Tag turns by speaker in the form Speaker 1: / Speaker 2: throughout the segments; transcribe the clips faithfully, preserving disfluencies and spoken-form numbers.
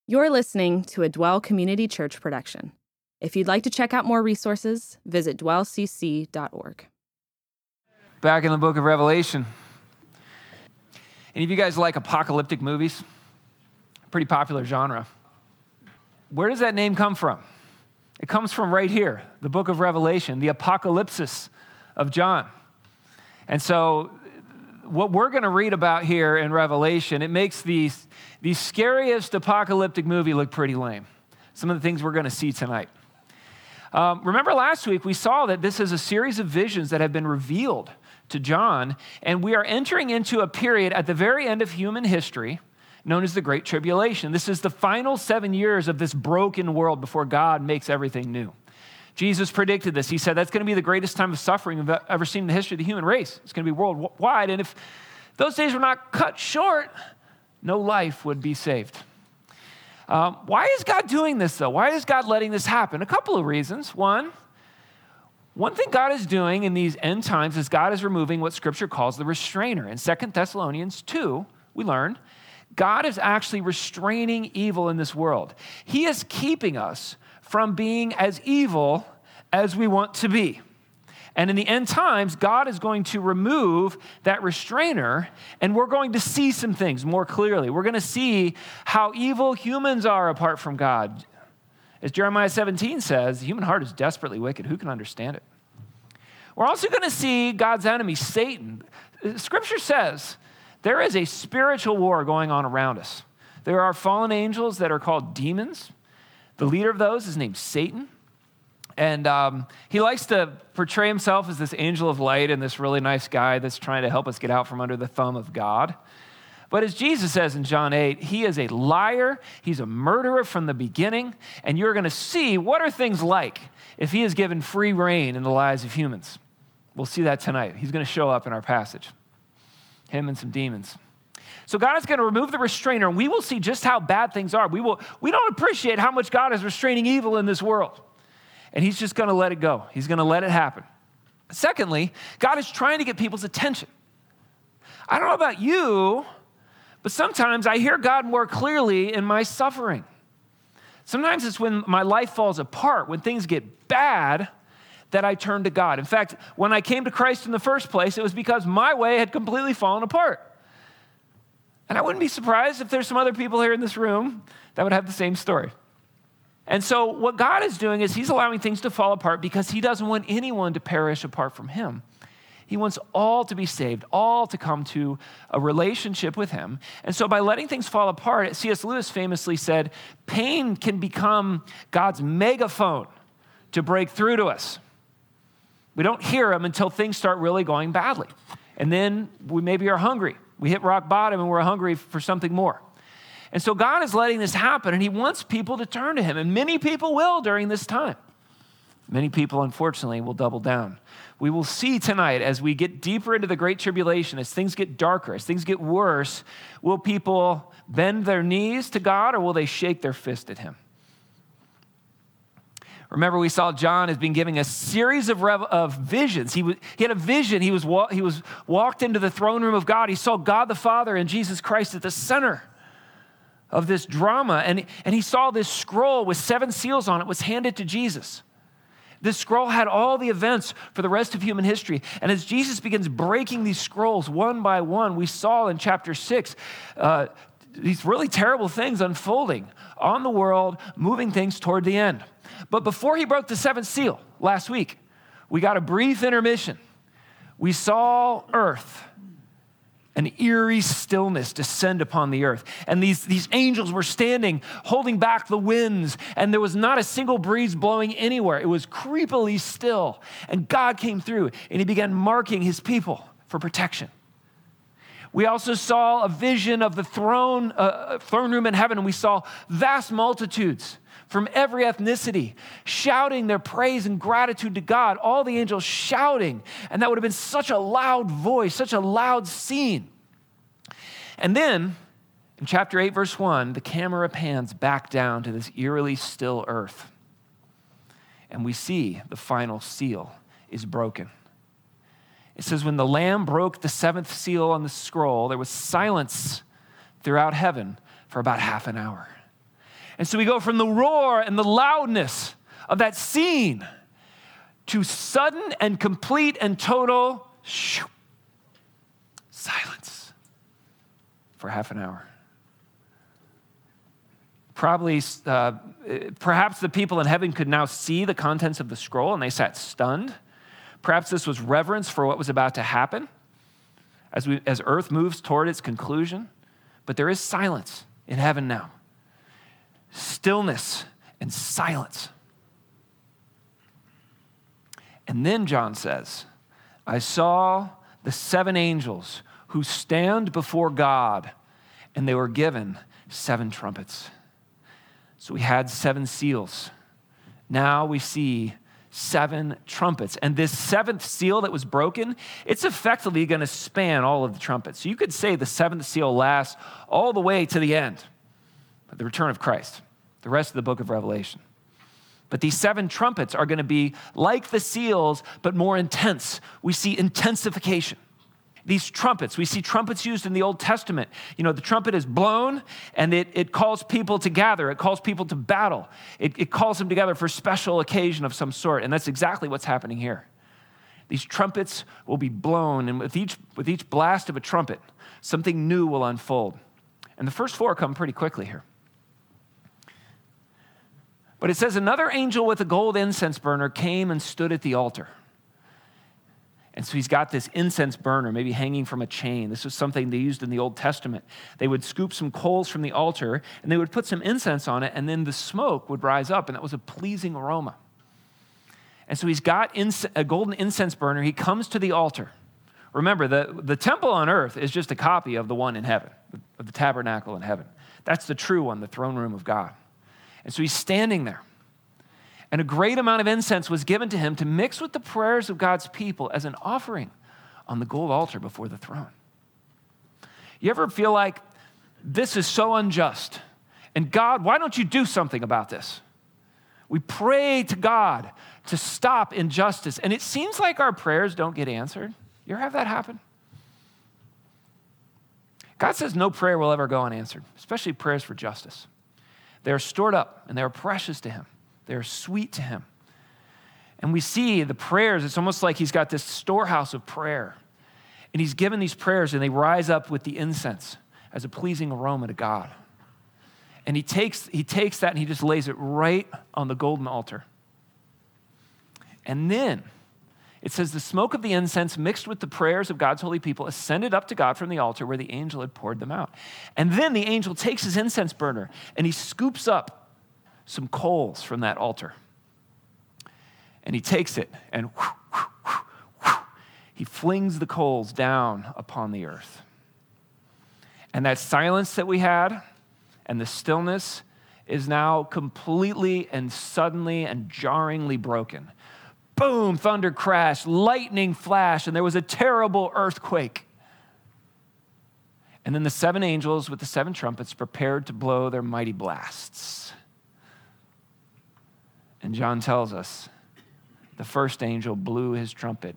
Speaker 1: You're listening to a Dwell Community Church production. If you'd like to check out more resources, visit dwell c c dot org.
Speaker 2: Back in the book of Revelation. Any of you guys like apocalyptic movies? Pretty popular genre. Where does that name come from? It comes from right here, the book of Revelation, the apocalypsis of John. And so what we're going to read about here in Revelation, it makes the, the scariest apocalyptic movie look pretty lame. Some of the things we're going to see tonight. Um, remember last week we saw that this is a series of visions that have been revealed to John, and we are entering into a period at the very end of human history known as the Great Tribulation. This is the final seven years of this broken world before God makes everything new. Jesus predicted this. He said that's going to be the greatest time of suffering we've ever seen in the history of the human race. It's going to be worldwide, and if those days were not cut short, no life would be saved. Um, why is God doing this, though? Why is God letting this happen? A couple of reasons. One, one thing God is doing in these end times is God is removing what Scripture calls the restrainer. In Second Thessalonians two, we learn, God is actually restraining evil in this world. He is keeping us from being as evil as we want to be. And in the end times, God is going to remove that restrainer, and we're going to see some things more clearly. We're going to see how evil humans are apart from God. As Jeremiah seventeen says, the human heart is desperately wicked. Who can understand it? We're also going to see God's enemy, Satan. Scripture says there is a spiritual war going on around us. There are fallen angels that are called demons. The leader of those is named Satan. And um, he likes to portray himself as this angel of light and this really nice guy that's trying to help us get out from under the thumb of God. But as Jesus says in John eight, he is a liar. He's a murderer from the beginning. And you're going to see what are things like if he is given free reign in the lives of humans. We'll see that tonight. He's going to show up in our passage. Him and some demons. So God is going to remove the restrainer, and we will see just how bad things are. We will. We don't appreciate how much God is restraining evil in this world. And he's just going to let it go. He's going to let it happen. Secondly, God is trying to get people's attention. I don't know about you, but sometimes I hear God more clearly in my suffering. Sometimes it's when my life falls apart, when things get bad, that I turn to God. In fact, when I came to Christ in the first place, it was because my way had completely fallen apart. And I wouldn't be surprised if there's some other people here in this room that would have the same story. And so what God is doing is he's allowing things to fall apart because he doesn't want anyone to perish apart from him. He wants all to be saved, all to come to a relationship with him. And so by letting things fall apart, C S Lewis famously said, pain can become God's megaphone to break through to us. We don't hear him until things start really going badly. And then we maybe are hungry. We hit rock bottom and we're hungry for something more. And so God is letting this happen, and he wants people to turn to him. And many people will during this time. Many people, unfortunately, will double down. We will see tonight as we get deeper into the Great Tribulation, as things get darker, as things get worse, will people bend their knees to God, or will they shake their fist at him? Remember, we saw John has been giving a series of, rev- of visions. He, w- he had a vision. He was, wa- he was walked into the throne room of God. He saw God the Father and Jesus Christ at the center of this drama. And, and he saw this scroll with seven seals on it was handed to Jesus. This scroll had all the events for the rest of human history. And as Jesus begins breaking these scrolls one by one, we saw in chapter six, uh, these really terrible things unfolding on the world, moving things toward the end. But before he broke the seventh seal last week, we got a brief intermission. We saw earth, an eerie stillness descend upon the earth. And these, these angels were standing, holding back the winds, and there was not a single breeze blowing anywhere. It was creepily still. And God came through, and he began marking his people for protection. We also saw a vision of the throne, uh, throne room in heaven, and we saw vast multitudes from every ethnicity shouting their praise and gratitude to God, all the angels shouting, and that would have been such a loud voice, such a loud scene. And then, in chapter eight, verse one, the camera pans back down to this eerily still earth, and we see the final seal is broken. It says, when the Lamb broke the seventh seal on the scroll, there was silence throughout heaven for about half an hour. And so we go from the roar and the loudness of that scene to sudden and complete and total shoo, silence for half an hour. Probably, uh, perhaps the people in heaven could now see the contents of the scroll and they sat stunned. Perhaps this was reverence for what was about to happen as, we, as earth moves toward its conclusion. But there is silence in heaven now. Stillness and silence. And then John says, I saw the seven angels who stand before God, and they were given seven trumpets. So we had seven seals. Now we see seven trumpets. And this seventh seal that was broken, it's effectively going to span all of the trumpets. So you could say the seventh seal lasts all the way to the end, the return of Christ, the rest of the book of Revelation. But these seven trumpets are going to be like the seals, but more intense. We see intensification. These trumpets, we see trumpets used in the Old Testament. You know, the trumpet is blown and it, it calls people to gather. It calls people to battle. It, it calls them together for a special occasion of some sort. And that's exactly what's happening here. These trumpets will be blown, and with each, with each blast of a trumpet, something new will unfold. And the first four come pretty quickly here. But it says, another angel with a gold incense burner came and stood at the altar. And so he's got this incense burner, maybe hanging from a chain. This was something they used in the Old Testament. They would scoop some coals from the altar, and they would put some incense on it, and then the smoke would rise up, and that was a pleasing aroma. And so he's got ins- a golden incense burner. He comes to the altar. Remember, the, the temple on earth is just a copy of the one in heaven, of the tabernacle in heaven. That's the true one, the throne room of God. And so he's standing there. And a great amount of incense was given to him to mix with the prayers of God's people as an offering on the gold altar before the throne. You ever feel like this is so unjust? And God, why don't you do something about this? We pray to God to stop injustice, and it seems like our prayers don't get answered. You ever have that happen? God says no prayer will ever go unanswered, especially prayers for justice. They are stored up, and they are precious to him. They are sweet to him. And we see the prayers, it's almost like he's got this storehouse of prayer. And he's given these prayers, and they rise up with the incense as a pleasing aroma to God. And he takes, he takes that and he just lays it right on the golden altar. And then it says the smoke of the incense mixed with the prayers of God's holy people ascended up to God from the altar where the angel had poured them out. And then the angel takes his incense burner and he scoops up some coals from that altar. And he takes it and whoo, whoo, whoo, whoo, he flings the coals down upon the earth. And that silence that we had and the stillness is now completely and suddenly and jarringly broken. Boom, thunder crash, lightning flash, and there was a terrible earthquake. And then the seven angels with the seven trumpets prepared to blow their mighty blasts. And John tells us the first angel blew his trumpet.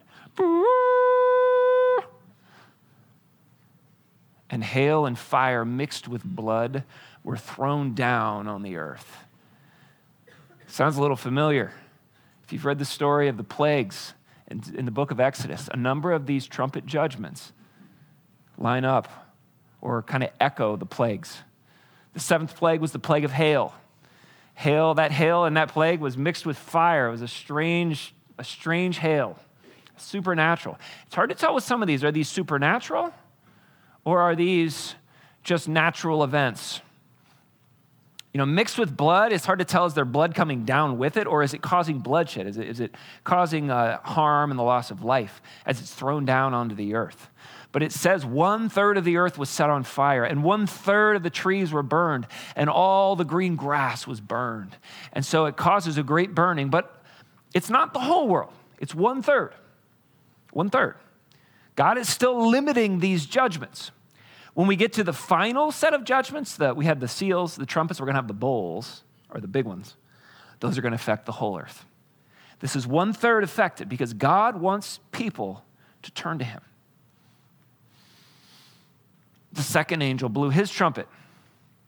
Speaker 2: And hail and fire mixed with blood were thrown down on the earth. Sounds a little familiar. If you've read the story of the plagues in, in the book of Exodus, a number of these trumpet judgments line up or kind of echo the plagues. The seventh plague was the plague of hail. Hail, that hail and that plague was mixed with fire. It was a strange, a strange hail, supernatural. It's hard to tell with some of these. Are these supernatural or are these just natural events? You know, mixed with blood, it's hard to tell, is there blood coming down with it, or is it causing bloodshed? Is it, is it causing uh, harm and the loss of life as it's thrown down onto the earth? But it says one third of the earth was set on fire, and one third of the trees were burned, and all the green grass was burned. And so it causes a great burning, but it's not the whole world. It's one third. One third. God is still limiting these judgments. When we get to the final set of judgments, that we had the seals, the trumpets, we're going to have the bowls, or the big ones. Those are going to affect the whole earth. This is one third affected because God wants people to turn to him. The second angel blew his trumpet,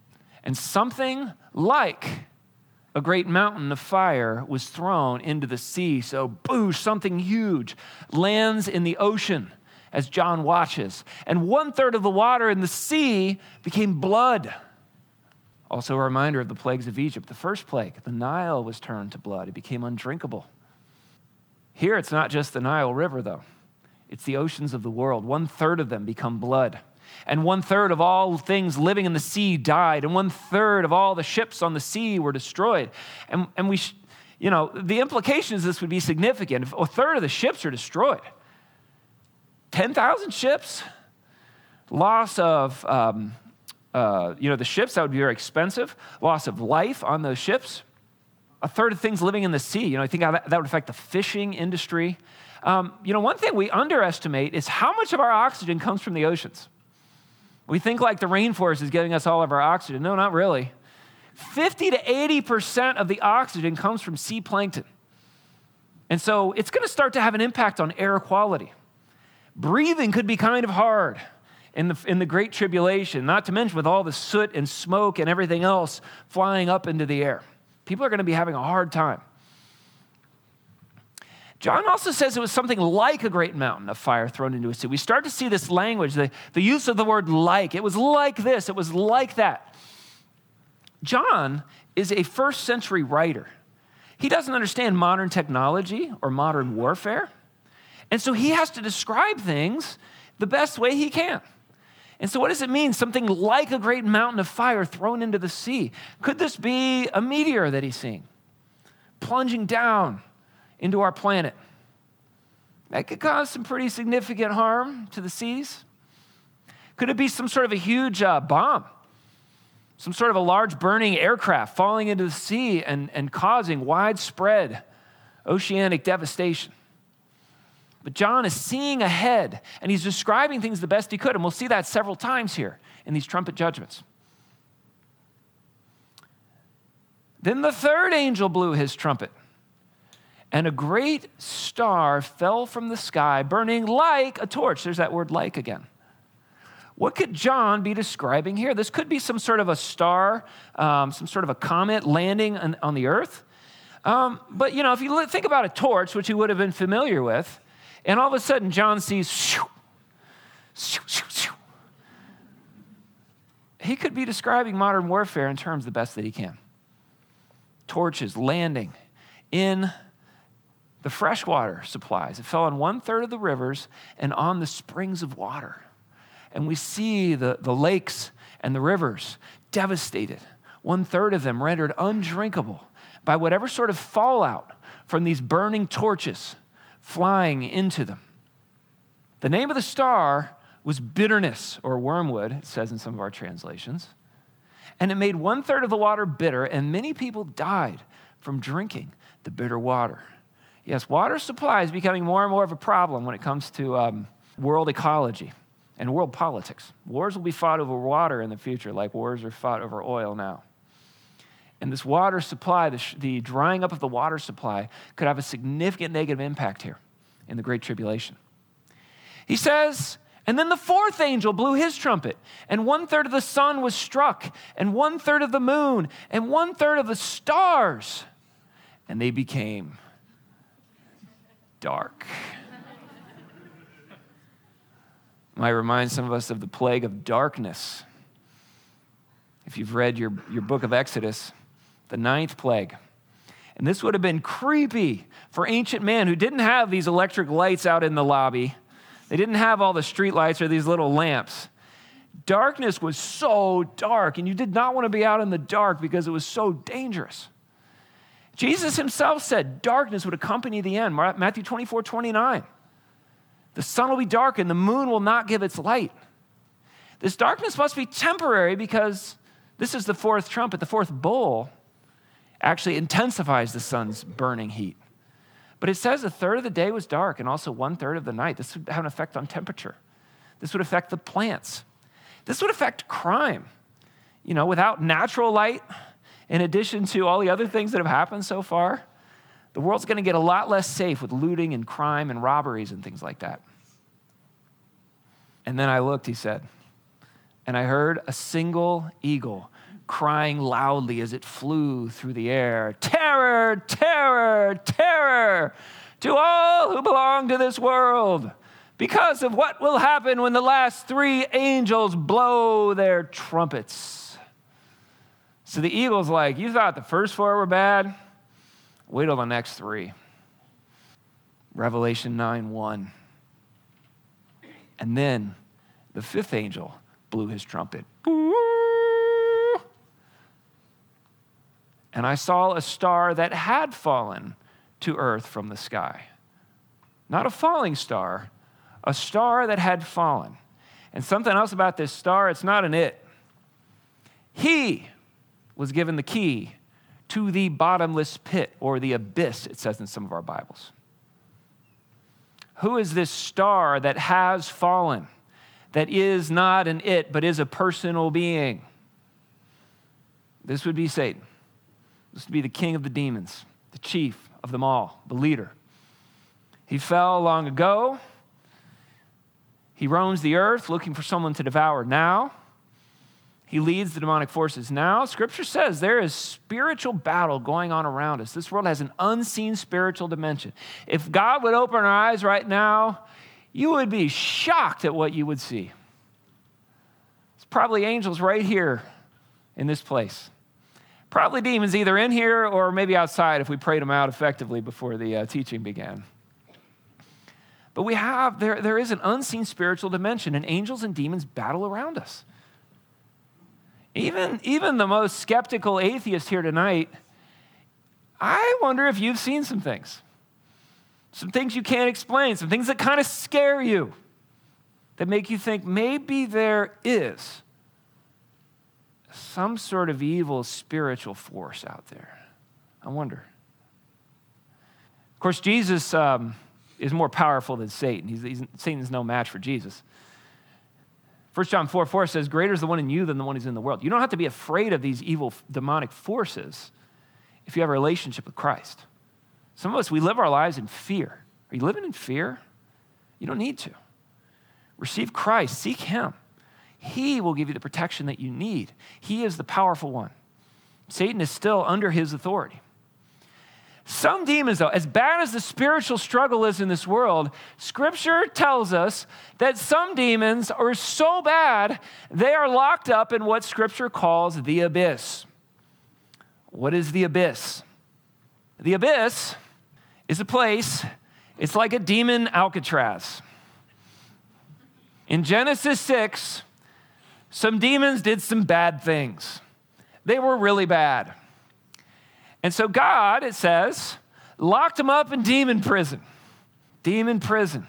Speaker 2: And something like a great mountain of fire was thrown into the sea. So, boosh, something huge lands in the ocean as John watches. And one third of the water in the sea became blood. Also a reminder of the plagues of Egypt. The first plague, the Nile was turned to blood. It became undrinkable. Here, it's not just the Nile River, though. It's the oceans of the world. One third of them become blood. And one third of all things living in the sea died. And one third of all the ships on the sea were destroyed. And, and we, sh- you know, the implications of this would be significant. If a third of the ships are destroyed, ten thousand ships, loss of, um, uh, you know, the ships, that would be very expensive. Loss of life on those ships. A third of things living in the sea. You know, I think how that, that would affect the fishing industry. Um, you know, one thing we underestimate is how much of our oxygen comes from the oceans. We think like the rainforest is giving us all of our oxygen. No, not really. fifty to eighty percent of the oxygen comes from sea plankton. And so it's going to start to have an impact on air quality. Breathing could be kind of hard in the, in the Great Tribulation, not to mention with all the soot and smoke and everything else flying up into the air. People are going to be having a hard time. John also says it was something like a great mountain of fire thrown into a sea. We start to see this language, the, the use of the word like. It was like this. It was like that. John is a first century writer. He doesn't understand modern technology or modern warfare. And so he has to describe things the best way he can. And so what does it mean? Something like a great mountain of fire thrown into the sea. Could this be a meteor that he's seeing plunging down into our planet? That could cause some pretty significant harm to the seas. Could it be some sort of a huge uh, bomb? Some sort of a large burning aircraft falling into the sea and, and causing widespread oceanic devastation? But John is seeing ahead, and he's describing things the best he could, and we'll see that several times here in these trumpet judgments. Then the third angel blew his trumpet, and a great star fell from the sky, burning like a torch. There's that word like again. What could John be describing here? This could be some sort of a star, um, some sort of a comet landing on, on the earth. Um, but, you know, if you think about a torch, which he would have been familiar with, and all of a sudden, John sees, shoo, shoo, shoo, shoo. He could be describing modern warfare in terms the best that he can. Torches landing in the freshwater supplies. It fell on one third of the rivers and on the springs of water. And we see the, the lakes and the rivers devastated. One third of them rendered undrinkable by whatever sort of fallout from these burning torches flying into them. The name of the star was bitterness, or wormwood, it says in some of our translations. And it made one third of the water bitter, and many people died from drinking the bitter water. Yes, water supply is becoming more and more of a problem when it comes to um, world ecology and world politics. Wars will be fought over water in the future, like wars are fought over oil now. And this water supply, the, sh- the drying up of the water supply, could have a significant negative impact here in the Great Tribulation. He says, and then the fourth angel blew his trumpet, and one third of the sun was struck, and one third of the moon, and one third of the stars, and they became dark. Might remind some of us of the plague of darkness. If you've read your, your book of Exodus, the ninth plague. And this would have been creepy for ancient man who didn't have these electric lights out in the lobby. They didn't have all the street lights or these little lamps. Darkness was so dark, and you did not want to be out in the dark because it was so dangerous. Jesus himself said darkness would accompany the end. Matthew twenty-four, twenty-nine. The sun will be dark and the moon will not give its light. This darkness must be temporary because this is the fourth trumpet. The fourth bowl actually intensifies the sun's burning heat. But it says a third of the day was dark and also one third of the night. This would have an effect on temperature. This would affect the plants. This would affect crime. You know, without natural light, in addition to all the other things that have happened so far, the world's going to get a lot less safe with looting and crime and robberies and things like that. And then I looked, he said, and I heard a single eagle crying loudly as it flew through the air, "Terror, terror, terror to all who belong to this world, because of what will happen when the last three angels blow their trumpets." So the eagle's like, "You thought the first four were bad? Wait till the next three." Revelation nine one. And then the fifth angel blew his trumpet. And I saw a star that had fallen to earth from the sky. Not a falling star, a star that had fallen. And something else about this star, it's not an it. He was given the key to the bottomless pit, or the abyss, it says in some of our Bibles. Who is this star that has fallen, that is not an it, but is a personal being? This would be Satan. This would be the king of the demons, the chief of them all, the leader. He fell long ago. He roams the earth looking for someone to devour now. He leads the demonic forces now. Scripture says there is spiritual battle going on around us. This world has an unseen spiritual dimension. If God would open our eyes right now, you would be shocked at what you would see. It's probably angels right here in this place. Probably demons either in here or maybe outside if we prayed them out effectively before the uh, teaching began. But we have, there, there is an unseen spiritual dimension, and angels and demons battle around us. Even, even the most skeptical atheist here tonight, I wonder if you've seen some things. Some things you can't explain, some things that kind of scare you, that make you think maybe there is some sort of evil spiritual force out there. I wonder. Of course, Jesus um, is more powerful than Satan. He's, he's, Satan's no match for Jesus. First John four four says, "Greater is the one in you than the one who's in the world." You don't have to be afraid of these evil demonic forces if you have a relationship with Christ. Some of us, we live our lives in fear. Are you living in fear? You don't need to. Receive Christ. Seek him. He will give you the protection that you need. He is the powerful one. Satan is still under his authority. Some demons, though, as bad as the spiritual struggle is in this world, Scripture tells us that some demons are so bad, they are locked up in what Scripture calls the abyss. What is the abyss? The abyss is a place, it's like a demon Alcatraz. In Genesis six, some demons did some bad things. They were really bad. And so God, it says, locked them up in demon prison. Demon prison.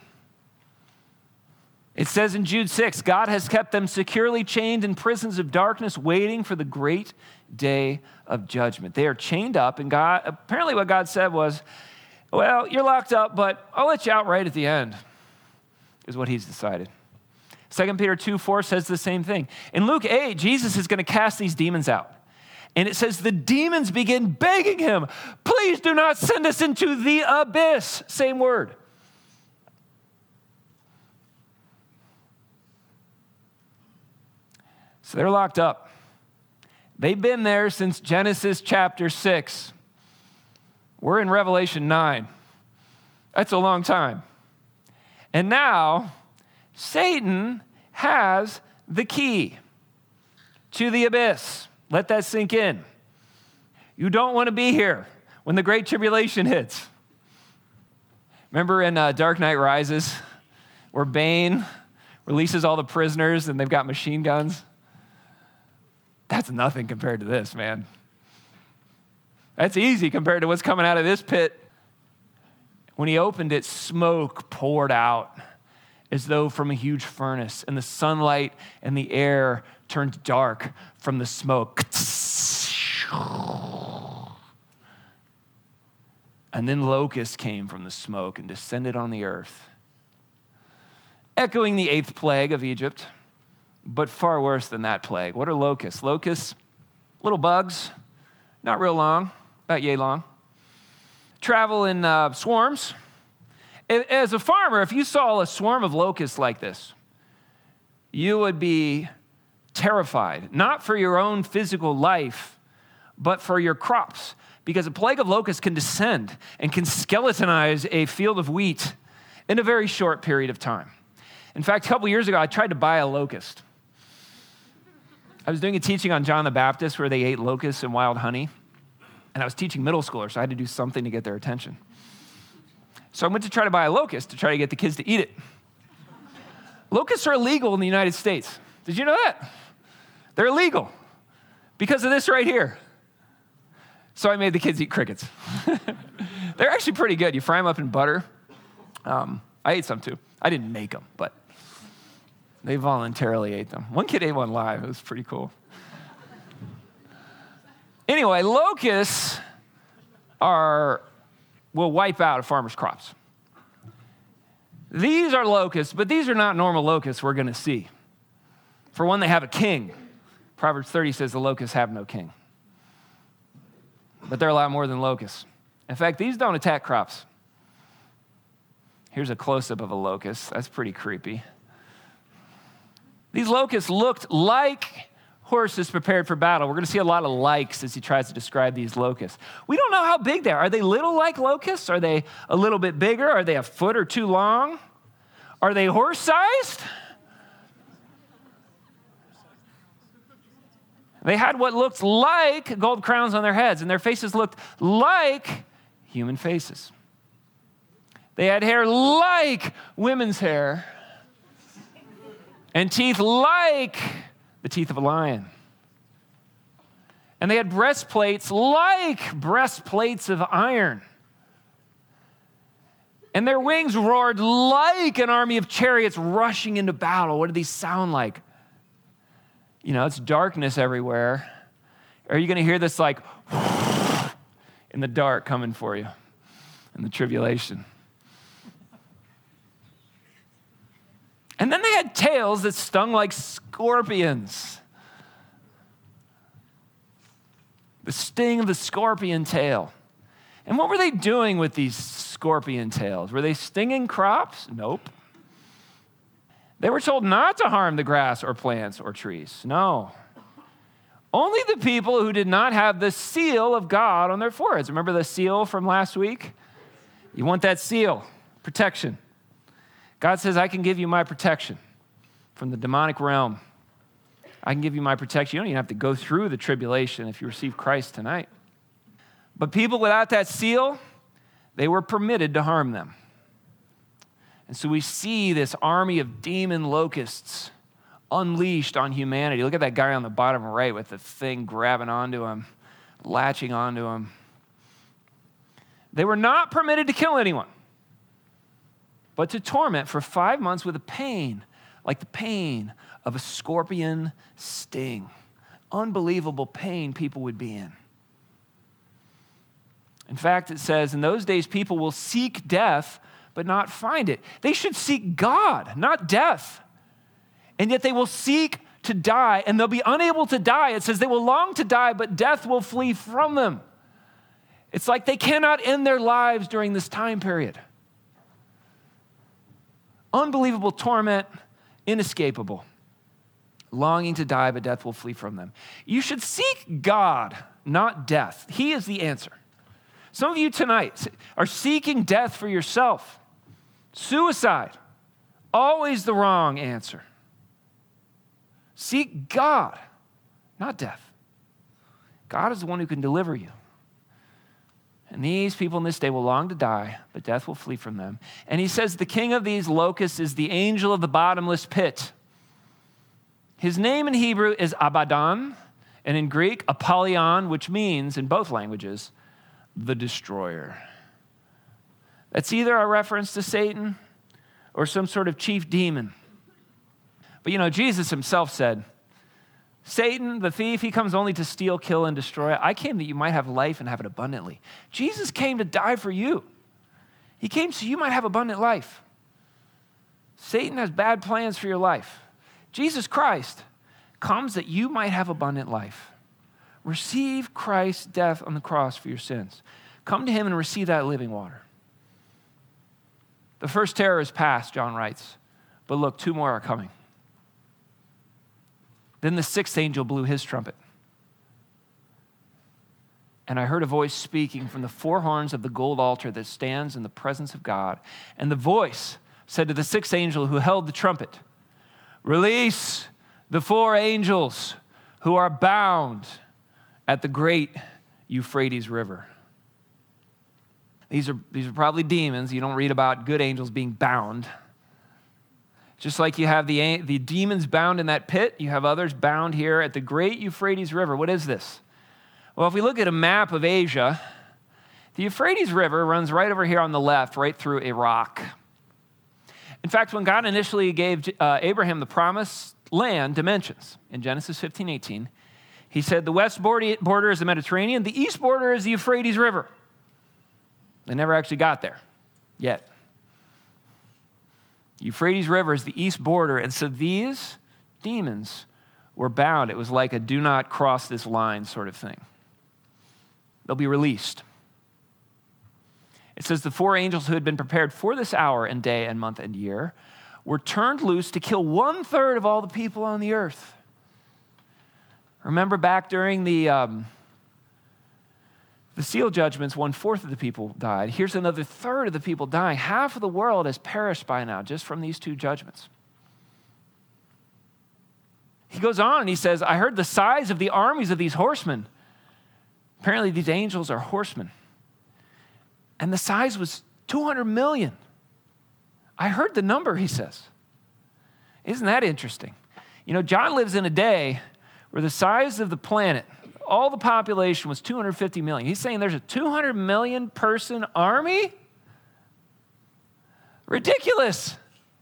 Speaker 2: It says in Jude six, God has kept them securely chained in prisons of darkness, waiting for the great day of judgment. They are chained up, and God, apparently what God said was, well, you're locked up, but I'll let you out right at the end, is what he's decided. Second Peter two four says the same thing. In Luke eight, Jesus is going to cast these demons out. And it says the demons begin begging him, please do not send us into the abyss. Same word. So they're locked up. They've been there since Genesis chapter six. We're in Revelation nine. That's a long time. And now, Satan has the key to the abyss. Let that sink in. You don't want to be here when the Great Tribulation hits. Remember in uh, Dark Knight Rises, where Bane releases all the prisoners and they've got machine guns? That's nothing compared to this, man. That's easy compared to what's coming out of this pit. When he opened it, smoke poured out as though from a huge furnace, and the sunlight and the air turned dark from the smoke. And then locusts came from the smoke and descended on the earth, echoing the eighth plague of Egypt, but far worse than that plague. What are locusts? Locusts, little bugs, not real long, about yay long, travel in uh, swarms. As a farmer, if you saw a swarm of locusts like this, you would be terrified, not for your own physical life, but for your crops, because a plague of locusts can descend and can skeletonize a field of wheat in a very short period of time. In fact, a couple years ago, I tried to buy a locust. I was doing a teaching on John the Baptist where they ate locusts and wild honey, and I was teaching middle schoolers, so I had to do something to get their attention. So I went to try to buy a locust to try to get the kids to eat it. Locusts are illegal in the United States. Did you know that? They're illegal because of this right here. So I made the kids eat crickets. They're actually pretty good. You fry them up in butter. Um, I ate some too. I didn't make them, but they voluntarily ate them. One kid ate one live. It was pretty cool. Anyway, locusts are will wipe out a farmer's crops. These are locusts, but these are not normal locusts we're going to see. For one, they have a king. Proverbs thirty says the locusts have no king. But they're a lot more than locusts. In fact, these don't attack crops. Here's a close-up of a locust. That's pretty creepy. These locusts looked like horses prepared for battle. We're going to see a lot of likes as he tries to describe these locusts. We don't know how big they are. Are they little like locusts? Are they a little bit bigger? Are they a foot or two long? Are they horse-sized? They had what looked like gold crowns on their heads, and their faces looked like human faces. They had hair like women's hair, and teeth like the teeth of a lion. And they had breastplates like breastplates of iron. And their wings roared like an army of chariots rushing into battle. What do these sound like? You know, it's darkness everywhere. Are you going to hear this like in the dark coming for you in the tribulation? And then they had tails that stung like scorpions. The sting of the scorpion tail. And what were they doing with these scorpion tails? Were they stinging crops? Nope. They were told not to harm the grass or plants or trees. No. Only the people who did not have the seal of God on their foreheads. Remember the seal from last week? You want that seal, protection. God says, I can give you my protection from the demonic realm. I can give you my protection. You don't even have to go through the tribulation if you receive Christ tonight. But people without that seal, they were permitted to harm them. And so we see this army of demon locusts unleashed on humanity. Look at that guy on the bottom right with the thing grabbing onto him, latching onto him. They were not permitted to kill anyone, but to torment for five months with a pain, like the pain of a scorpion sting. Unbelievable pain people would be in. In fact, it says, in those days, people will seek death, but not find it. They should seek God, not death. And yet they will seek to die, and they'll be unable to die. It says they will long to die, but death will flee from them. It's like they cannot end their lives during this time period. Unbelievable torment, inescapable. Longing to die, but death will flee from them. You should seek God, not death. He is the answer. Some of you tonight are seeking death for yourself. Suicide, always the wrong answer. Seek God, not death. God is the one who can deliver you. And these people in this day will long to die, but death will flee from them. And he says the king of these locusts is the angel of the bottomless pit. His name in Hebrew is Abaddon, and in Greek, Apollyon, which means, in both languages, the destroyer. That's either a reference to Satan or some sort of chief demon. But you know, Jesus himself said, Satan, the thief, he comes only to steal, kill, and destroy. I came that you might have life and have it abundantly. Jesus came to die for you. He came so you might have abundant life. Satan has bad plans for your life. Jesus Christ comes that you might have abundant life. Receive Christ's death on the cross for your sins. Come to him and receive that living water. The first terror is past, John writes, but look, two more are coming. Then the sixth angel blew his trumpet. And I heard a voice speaking from the four horns of the gold altar that stands in the presence of God. And the voice said to the sixth angel who held the trumpet, "Release the four angels who are bound at the great Euphrates River." These are, these are probably demons. You don't read about good angels being bound. Just like you have the, the demons bound in that pit, you have others bound here at the great Euphrates River. What is this? Well, if we look at a map of Asia, the Euphrates River runs right over here on the left, right through Iraq. In fact, when God initially gave uh, Abraham the promised land dimensions in Genesis fifteen eighteen, he said the west border is the Mediterranean, the east border is the Euphrates River. They never actually got there yet. Euphrates River is the east border, and so these demons were bound. It was like a do not cross this line sort of thing. They'll be released. It says the four angels who had been prepared for this hour and day and month and year were turned loose to kill one third of all the people on the earth. Remember back during the, um, the seal judgments, one fourth of the people died. Here's another third of the people dying. Half of the world has perished by now just from these two judgments. He goes on and he says, I heard the size of the armies of these horsemen. Apparently these angels are horsemen. And the size was two hundred million. I heard the number, he says. Isn't that interesting? You know, John lives in a day where the size of the planet, all the population was two hundred fifty million. He's saying there's a two hundred million person army? Ridiculous.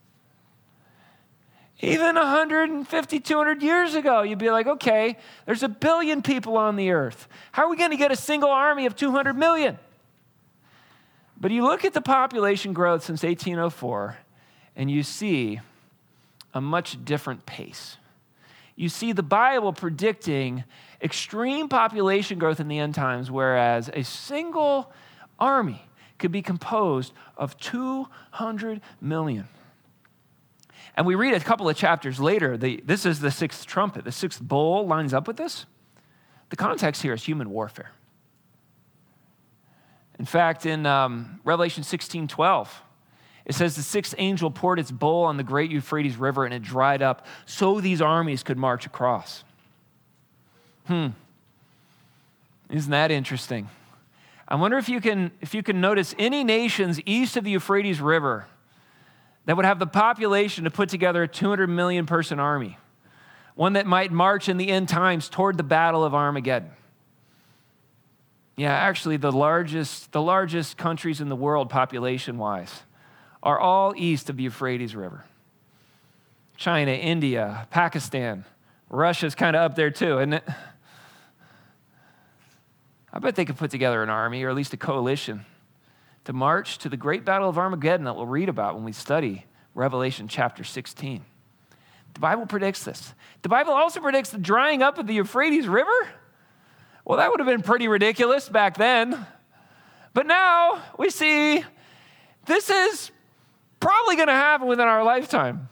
Speaker 2: Even one hundred fifty, two hundred years ago, you'd be like, okay, there's a billion people on the earth. How are we going to get a single army of two hundred million? But you look at the population growth since eighteen oh four, and you see a much different pace. You see the Bible predicting extreme population growth in the end times, whereas a single army could be composed of two hundred million. And we read a couple of chapters later, the, this is the sixth trumpet. The sixth bowl lines up with this. The context here is human warfare. In fact, in um, Revelation sixteen twelve, it says the sixth angel poured its bowl on the great Euphrates River and it dried up so these armies could march across. Hmm. Isn't that interesting? I wonder if you can, if you can notice any nations east of the Euphrates River that would have the population to put together a two hundred million person army, one that might march in the end times toward the battle of Armageddon. Yeah, actually the largest, the largest countries in the world population-wise are all east of the Euphrates River. China, India, Pakistan, Russia's kind of up there too, isn't it? I bet they could put together an army, or at least a coalition, to march to the great battle of Armageddon that we'll read about when we study Revelation chapter sixteen. The Bible predicts this. The Bible also predicts the drying up of the Euphrates River. Well, that would have been pretty ridiculous back then. But now we see this is probably going to happen within our lifetime.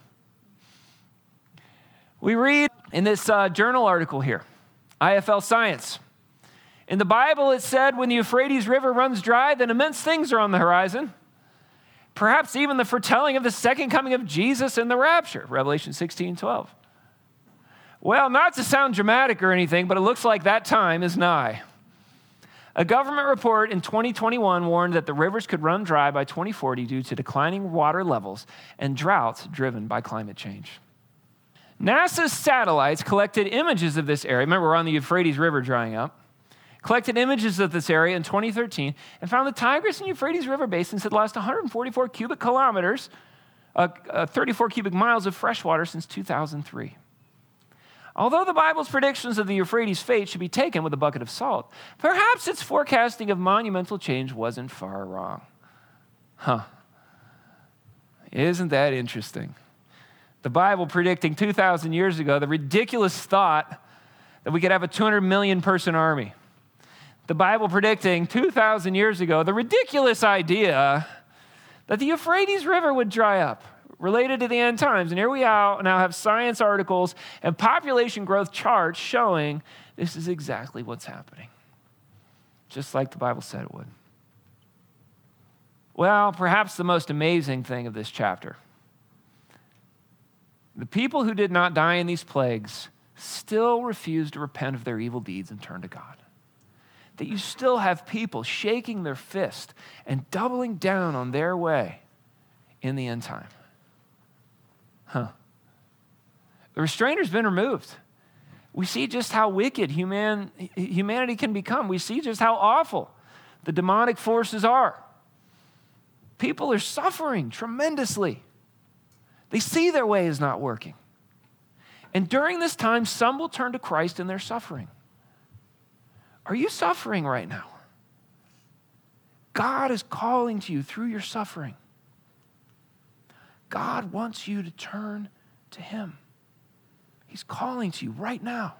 Speaker 2: We read in this uh, journal article here, I F L Science. In the Bible, it said when the Euphrates River runs dry, then immense things are on the horizon. Perhaps even the foretelling of the second coming of Jesus and the rapture, Revelation sixteen twelve. Well, not to sound dramatic or anything, but it looks like that time is nigh. A government report in twenty twenty-one warned that the rivers could run dry by twenty forty due to declining water levels and droughts driven by climate change. NASA's satellites collected images of this area. Remember, we're on the Euphrates River drying up. Collected images of this area in twenty thirteen and found the Tigris and Euphrates River basins had lost one hundred forty-four cubic kilometers, uh, uh, thirty-four cubic miles of fresh water since two thousand three. Although the Bible's predictions of the Euphrates' fate should be taken with a bucket of salt, perhaps its forecasting of monumental change wasn't far wrong. Huh. Isn't that interesting? The Bible predicting two thousand years ago the ridiculous thought that we could have a two hundred million person army. The Bible predicting two thousand years ago the ridiculous idea that the Euphrates River would dry up. related to the end times. And here we are, now have science articles and population growth charts showing this is exactly what's happening, just like the Bible said it would. Well, perhaps the most amazing thing of this chapter, the people who did not die in these plagues still refuse to repent of their evil deeds and turn to God. That you still have people shaking their fist and doubling down on their way in the end time. Huh. The restrainer's been removed. We see just how wicked human, humanity can become. We see just how awful the demonic forces are. People are suffering tremendously. They see their way is not working. And during this time, some will turn to Christ in their suffering. Are you suffering right now? God is calling to you through your suffering. God wants you to turn to him. He's calling to you right now.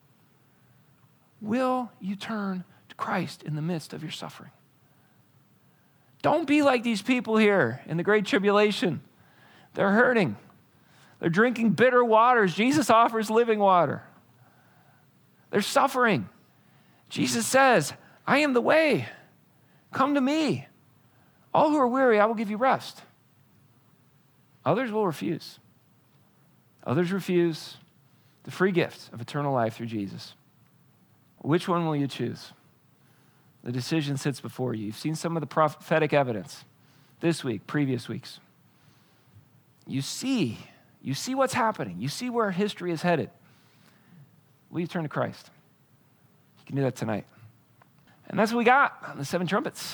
Speaker 2: Will you turn to Christ in the midst of your suffering? Don't be like these people here in the Great Tribulation. They're hurting. They're drinking bitter waters. Jesus offers living water. They're suffering. Jesus says, I am the way. Come to me. All who are weary, I will give you rest. Others will refuse. Others refuse the free gift of eternal life through Jesus. Which one will you choose? The decision sits before you. You've seen some of the prophetic evidence this week, previous weeks. You see, you see what's happening. You see where history is headed. Will you turn to Christ? You can do that tonight. And that's what we got on the seven trumpets.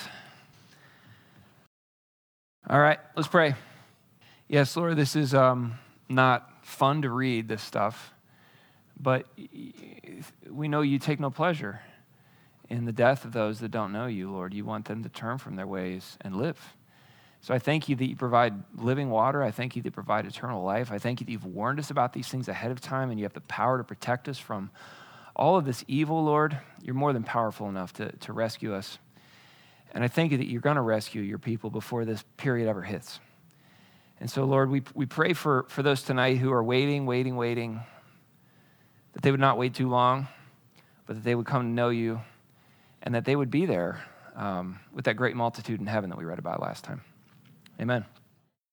Speaker 2: All right, let's pray. Yes, Lord, this is um, not fun to read, this stuff, but we know you take no pleasure in the death of those that don't know you, Lord. You want them to turn from their ways and live. So I thank you that you provide living water. I thank you that you provide eternal life. I thank you that you've warned us about these things ahead of time, and you have the power to protect us from all of this evil, Lord. You're more than powerful enough to, to rescue us. And I thank you that you're going to rescue your people before this period ever hits. And so, Lord, we, we pray for, for those tonight who are waiting, waiting, waiting, that they would not wait too long, but that they would come to know you, and that they would be there um, with that great multitude in heaven that we read about last time. Amen.